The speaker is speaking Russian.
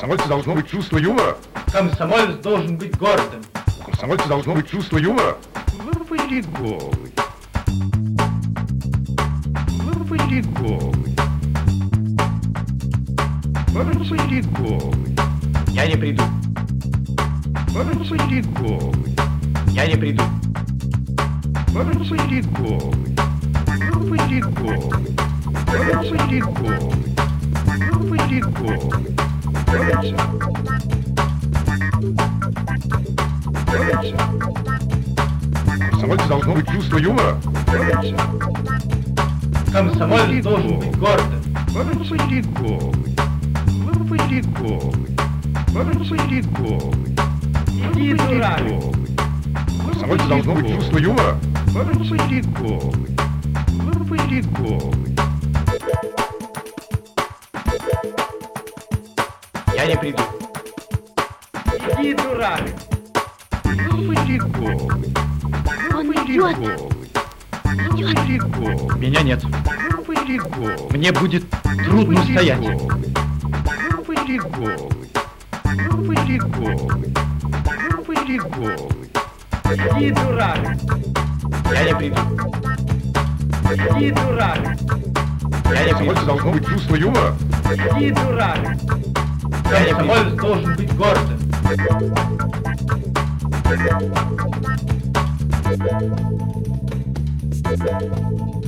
комсомольце должно быть чувство юмора. Комсомолец должен быть гордым. У комсомольца должно быть чувство юмора. Вы были голый. Вы были голый. Вы были голый. Я не приду. Вы были голый. Я не приду. Вы были голый. Вы были голый. Вы были голый. Вы были голый. Комсомольце должно быть чувство юмора. Комсомолец должен быть гордым. Вы были голый. Вы были голый. Вы были голый. Иди, дурак. Комсомольце должно быть чувство юмора. Вы были голый. Вы были голый. Я не приду. Иди, дурак. Вы были голый. Он идет. Вы были голый. Меня нет. Вы были голый. Мне будет трудно стоять. Вы были голый. Вы были голый. Вы были голый. Иди, дурак. Я не приду. Иди, дурак. Я не приду. Комсомольце должно быть чувство юмора. Иди, дурак. Комсомолец должен быть гордым. Thank you.